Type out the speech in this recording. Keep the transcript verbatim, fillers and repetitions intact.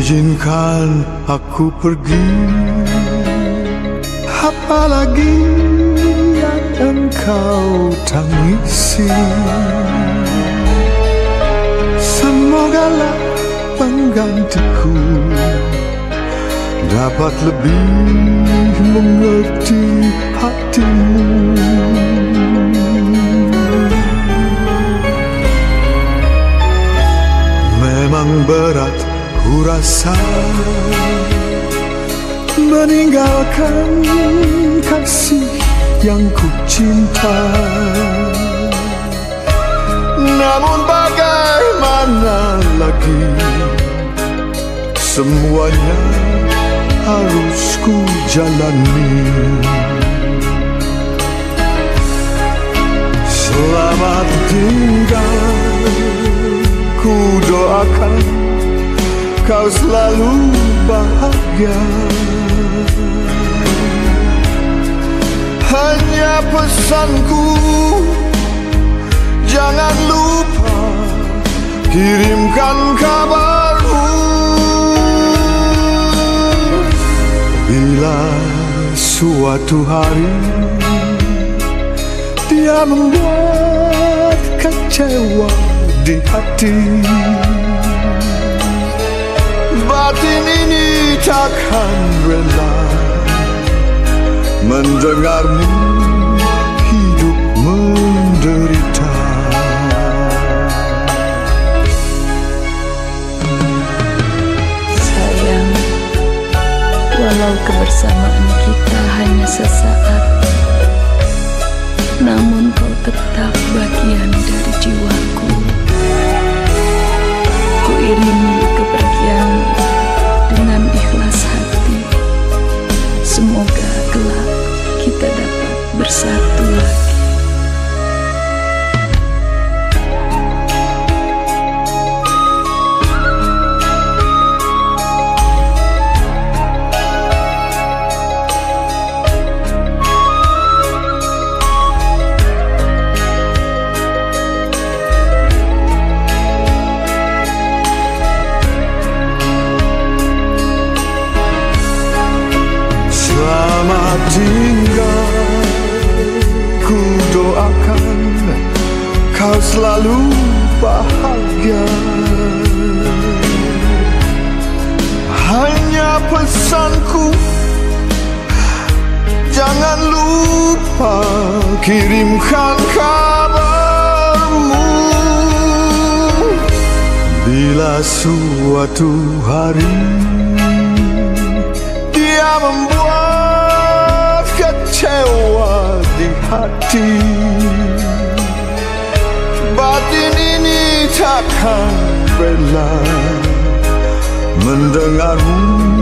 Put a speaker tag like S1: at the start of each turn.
S1: Izinkan aku pergi, apalagi yang engkau tangisi. Semogalah penggantiku dapat lebih mengerti hatimu. Memang berat ku rasa meninggalkan kasih yang ku cinta, namun bagaimana lagi, semuanya harus ku jalani. Selamat tinggal, ku doakan kau selalu bahagia. Hanya pesanku, jangan lupa kirimkan kabarmu. Bila suatu hari dia membuat kecewa di hati, batin ini takkan rela mendengarmu hidup menderita.
S2: Sayang, walau kebersamaan kita hanya sesaat, namun kau tetap bagian dari jiwaku. Ku iringi kepergianmu dengan ikhlas hati. Semoga kelak kita dapat bersatu lagi.
S1: Selamat tinggal, ku doakan kau selalu bahagia. Hanya pesanku, jangan lupa kirimkan kabarmu. Bila suatu hari dia membuat kecewa di hati, batin ini takkan rela mendengarmu